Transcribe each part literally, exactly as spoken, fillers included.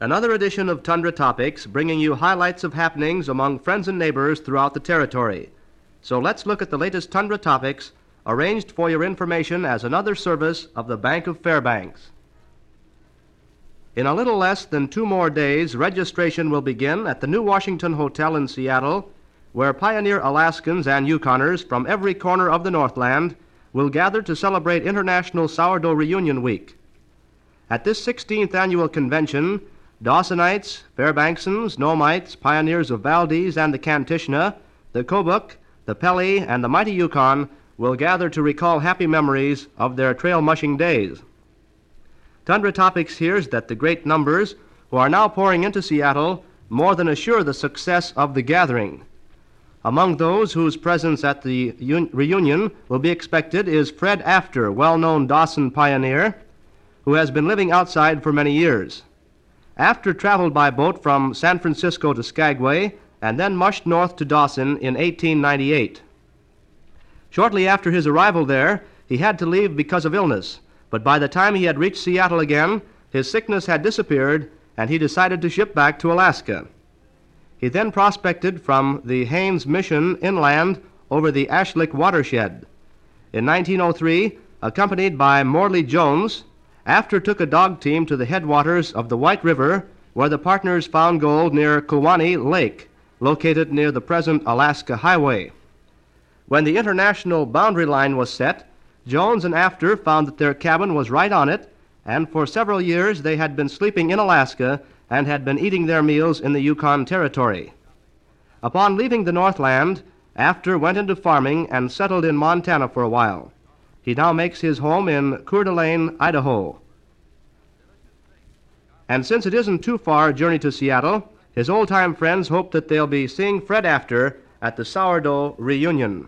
Another edition of Tundra Topics, bringing you highlights of happenings among friends and neighbors throughout the territory. So let's look at the latest Tundra Topics, arranged for your information as another service of the Bank of Fairbanks. In a little less than two more days, registration will begin at the New Washington Hotel in Seattle, where pioneer Alaskans and Yukoners from every corner of the Northland will gather to celebrate International Sourdough Reunion Week. At this sixteenth annual convention, Dawsonites, Fairbanksans, Nomites, pioneers of Valdez and the Kantishna, the Kobuk, the Pelly, and the mighty Yukon will gather to recall happy memories of their trail mushing days. Tundra Topics hears that the great numbers who are now pouring into Seattle more than assure the success of the gathering. Among those whose presence at the un- reunion will be expected is Fred After, well-known Dawson pioneer, who has been living outside for many years. After traveled by boat from San Francisco to Skagway and then mushed north to Dawson in eighteen ninety-eight. Shortly after his arrival there, he had to leave because of illness, but by the time he had reached Seattle again, his sickness had disappeared and he decided to ship back to Alaska. He then prospected from the Haines Mission inland over the Ashlick watershed. In nineteen oh three, accompanied by Morley Jones, After took a dog team to the headwaters of the White River, where the partners found gold near Kewaunee Lake, located near the present Alaska Highway. When the international boundary line was set, Jones and After found that their cabin was right on it, and for several years they had been sleeping in Alaska and had been eating their meals in the Yukon Territory. Upon leaving the Northland, After went into farming and settled in Montana for a while. He now makes his home in Coeur d'Alene, Idaho. And since it isn't too far a journey to Seattle, his old-time friends hope that they'll be seeing Fred After at the Sourdough Reunion.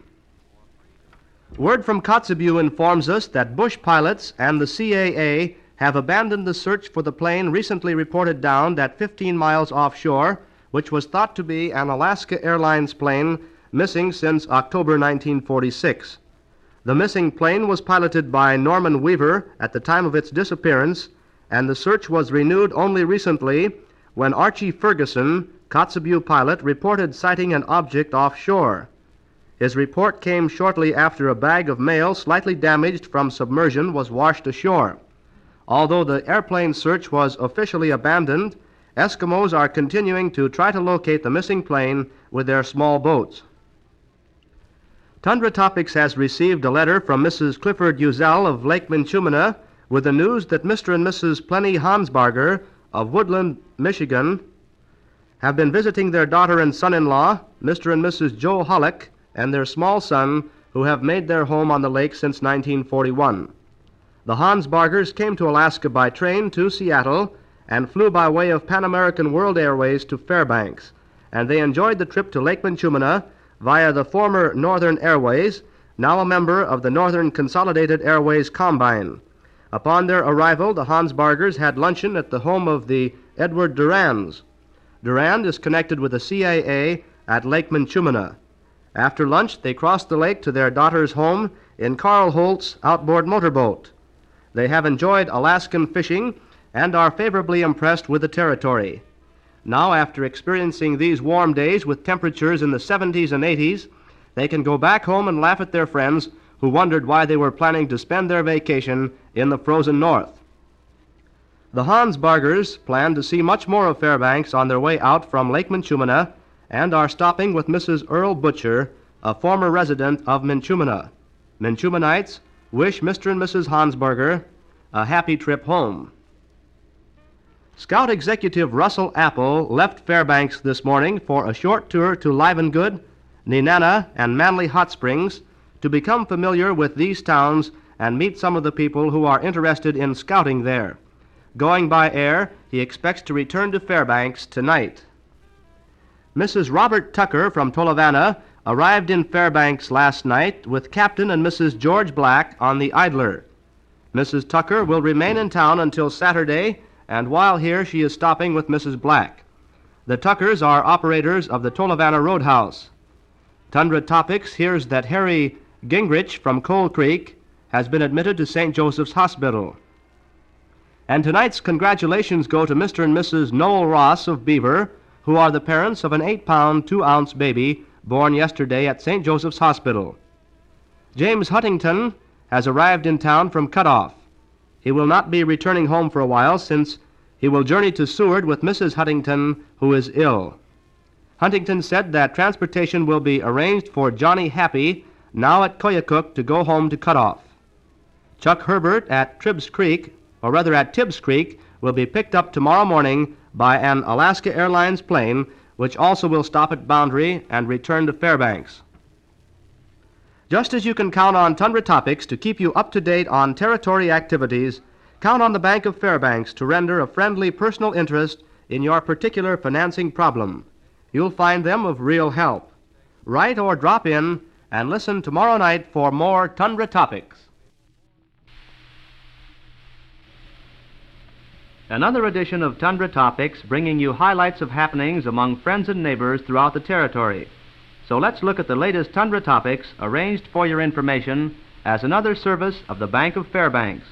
Word from Kotzebue informs us that Bush pilots and the C A A have abandoned the search for the plane recently reported downed at fifteen miles offshore, which was thought to be an Alaska Airlines plane missing since October nineteen forty-six. The missing plane was piloted by Norman Weaver at the time of its disappearance, and the search was renewed only recently when Archie Ferguson, Kotzebue pilot, reported sighting an object offshore. His report came shortly after a bag of mail slightly damaged from submersion was washed ashore. Although the airplane search was officially abandoned, Eskimos are continuing to try to locate the missing plane with their small boats. Tundra Topics has received a letter from Missus Clifford Uzel of Lake Minchumina with the news that Mister and Missus Plenny Hansbarger of Woodland, Michigan, have been visiting their daughter and son-in-law, Mister and Missus Joe Hollick, and their small son, who have made their home on the lake since nineteen forty-one. The Hansbargers came to Alaska by train to Seattle and flew by way of Pan American World Airways to Fairbanks, and they enjoyed the trip to Lake Minchumina via the former Northern Airways, now a member of the Northern Consolidated Airways Combine. Upon their arrival, the Hansbargers had luncheon at the home of the Edward Durands. Durand is connected with the C A A at Lake Minchumina. After lunch, they crossed the lake to their daughter's home in Carl Holt's outboard motorboat. They have enjoyed Alaskan fishing and are favorably impressed with the territory. Now, after experiencing these warm days with temperatures in the seventies and eighties, they can go back home and laugh at their friends who wondered why they were planning to spend their vacation in the frozen north. The Hansbargers plan to see much more of Fairbanks on their way out from Lake Minchumina and are stopping with Missus Earl Butcher, a former resident of Minchumina. Minchuminites wish Mister and Missus Hansbarger a happy trip home. Scout Executive Russell Apple left Fairbanks this morning for a short tour to Livengood, Nenana, and Manly Hot Springs to become familiar with these towns and meet some of the people who are interested in scouting there. Going by air, he expects to return to Fairbanks tonight. Missus Robert Tucker from Tolovana arrived in Fairbanks last night with Captain and Missus George Black on the Idler. Missus Tucker will remain in town until Saturday, and while here she is stopping with Missus Black. The Tuckers are operators of the Tolovana Roadhouse. Tundra Topics hears that Harry Gingrich from Coal Creek has been admitted to Saint Joseph's Hospital. And tonight's congratulations go to Mister and Missus Noel Ross of Beaver, who are the parents of an eight-pound, two-ounce baby born yesterday at Saint Joseph's Hospital. James Huntington has arrived in town from Cutoff. He will not be returning home for a while, since he will journey to Seward with Missus Huntington, who is ill. Huntington said that transportation will be arranged for Johnny Happy, now at Koyukuk, to go home to Cutoff. Chuck Herbert at Tibbs Creek, or rather at Tibbs Creek, will be picked up tomorrow morning by an Alaska Airlines plane, which also will stop at Boundary and return to Fairbanks. Just as you can count on Tundra Topics to keep you up to date on territory activities, count on the Bank of Fairbanks to render a friendly personal interest in your particular financing problem. You'll find them of real help. Write or drop in and listen tomorrow night for more Tundra Topics. Another edition of Tundra Topics, bringing you highlights of happenings among friends and neighbors throughout the territory. So let's look at the latest Tundra Topics arranged for your information as another service of the Bank of Fairbanks.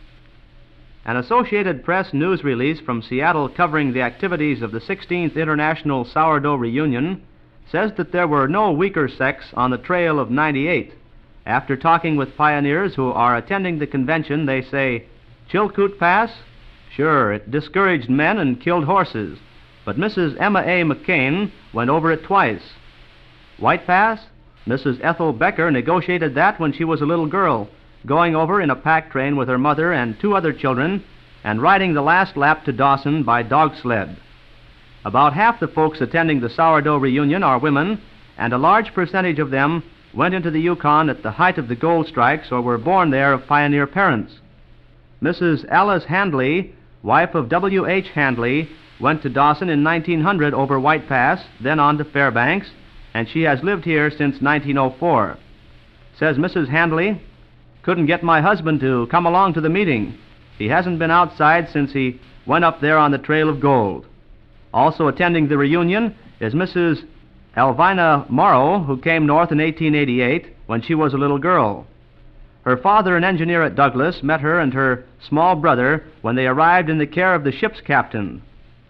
An Associated Press news release from Seattle covering the activities of the sixteenth International Sourdough Reunion says that there were no weaker sects on the trail of ninety-eight. After talking with pioneers who are attending the convention, they say, Chilkoot Pass? Sure, it discouraged men and killed horses, but Missus Emma A. McCain went over it twice. White Pass? Missus Ethel Becker negotiated that when she was a little girl, going over in a pack train with her mother and two other children, and riding the last lap to Dawson by dog sled. About half the folks attending the sourdough reunion are women, and a large percentage of them went into the Yukon at the height of the gold strikes or were born there of pioneer parents. Missus Alice Handley, wife of W H Handley, went to Dawson in nineteen hundred over White Pass, then on to Fairbanks, and she has lived here since nineteen oh four. Says Missus Handley, couldn't get my husband to come along to the meeting. He hasn't been outside since he went up there on the trail of gold. Also attending the reunion is Missus Elvina Morrow, who came north in eighteen eighty-eight when she was a little girl. Her father, an engineer at Douglas, met her and her small brother when they arrived in the care of the ship's captain.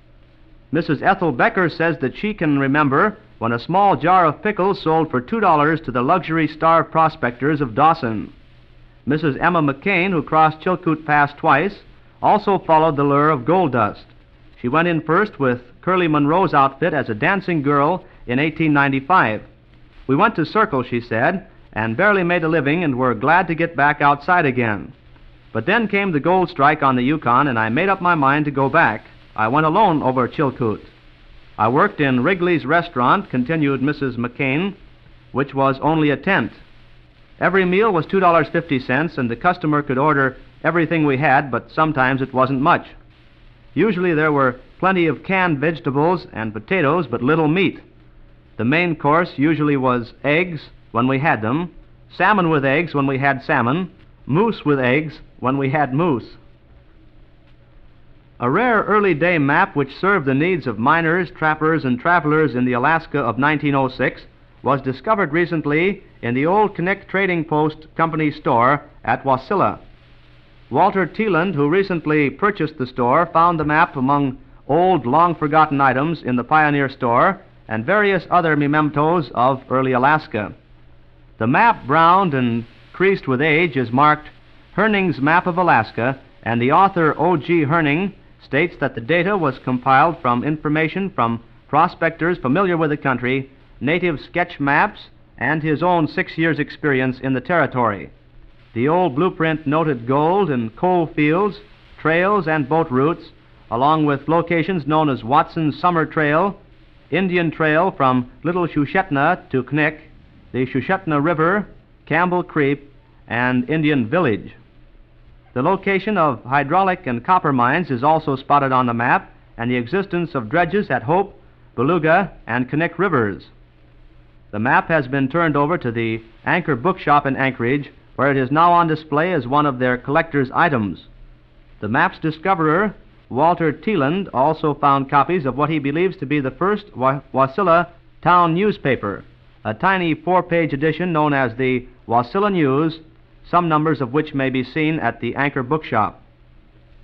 Missus Ethel Becker says that she can remember when a small jar of pickles sold for two dollars to the luxury star prospectors of Dawson. Missus Emma McCain, who crossed Chilkoot Pass twice, also followed the lure of gold dust. She went in first with Curly Monroe's outfit as a dancing girl in eighteen ninety-five. We went to Circle, she said, and barely made a living and were glad to get back outside again. But then came the gold strike on the Yukon, and I made up my mind to go back. I went alone over Chilkoot. I worked in Wrigley's restaurant, continued Missus McCain, which was only a tent. Every meal was two dollars and fifty cents, and the customer could order everything we had, but sometimes it wasn't much. Usually there were plenty of canned vegetables and potatoes, but little meat. The main course usually was eggs, when we had them, salmon with eggs when we had salmon, moose with eggs when we had moose. A rare early day map which served the needs of miners, trappers, and travelers in the Alaska of nineteen oh six was discovered recently in the old Connect Trading Post Company store at Wasilla. Walter Teeland, who recently purchased the store, found the map among old, long-forgotten items in the Pioneer store and various other mementos of early Alaska. The map, browned and creased with age, is marked Herning's Map of Alaska, and the author O G Herning states that the data was compiled from information from prospectors familiar with the country, native sketch maps, and his own six years' experience in the territory. The old blueprint noted gold and coal fields, trails, and boat routes, along with locations known as Watson's Summer Trail, Indian Trail from Little Shushetna to Knik, the Shushetna River, Campbell Creek, and Indian Village. The location of hydraulic and copper mines is also spotted on the map, and the existence of dredges at Hope, Beluga, and Knik Rivers. The map has been turned over to the Anchor Bookshop in Anchorage, where it is now on display as one of their collector's items. The map's discoverer, Walter Teeland, also found copies of what he believes to be the first Wa- Wasilla town newspaper, a tiny four-page edition known as the Wasilla News, some numbers of which may be seen at the Anchor Bookshop.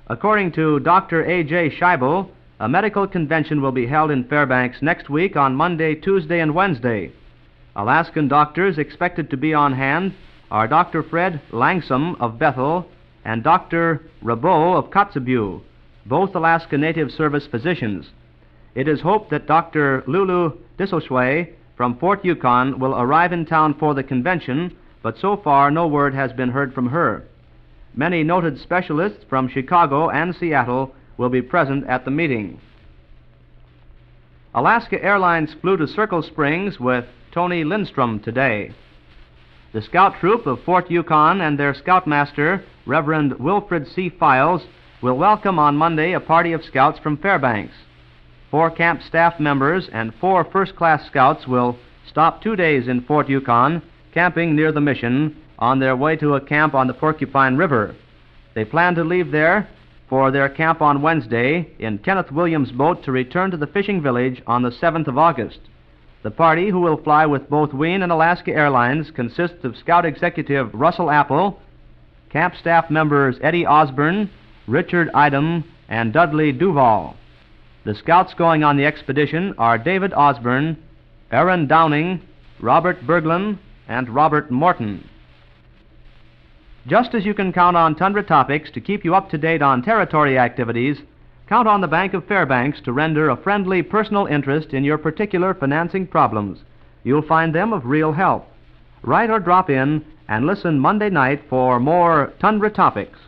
According to Doctor A J Scheibel, a medical convention will be held in Fairbanks next week on Monday, Tuesday, and Wednesday. Alaskan doctors expected to be on hand are Doctor Fred Langsam of Bethel and Doctor Rabot of Kotzebue, both Alaska Native Service physicians. It is hoped that Doctor Lulu Disselschwe from Fort Yukon will arrive in town for the convention, but so far no word has been heard from her. Many noted specialists from Chicago and Seattle will be present at the meeting. Alaska Airlines flew to Circle Springs with Tony Lindstrom today. The scout troop of Fort Yukon and their scoutmaster, Reverend Wilfred C. Files, will welcome on Monday a party of scouts from Fairbanks. Four camp staff members and four first-class scouts will stop two days in Fort Yukon, camping near the mission on their way to a camp on the Porcupine River. They plan to leave there for their camp on Wednesday in Kenneth Williams' boat to return to the fishing village on the seventh of August. The party, who will fly with both Wien and Alaska Airlines, consists of Scout Executive Russell Apple, camp staff members Eddie Osborne, Richard Idem, and Dudley Duval. The scouts going on the expedition are David Osborne, Aaron Downing, Robert Berglund, and Robert Morton. Just as you can count on Tundra Topics to keep you up to date on territory activities, count on the Bank of Fairbanks to render a friendly personal interest in your particular financing problems. You'll find them of real help. Write or drop in and listen Monday night for more Tundra Topics.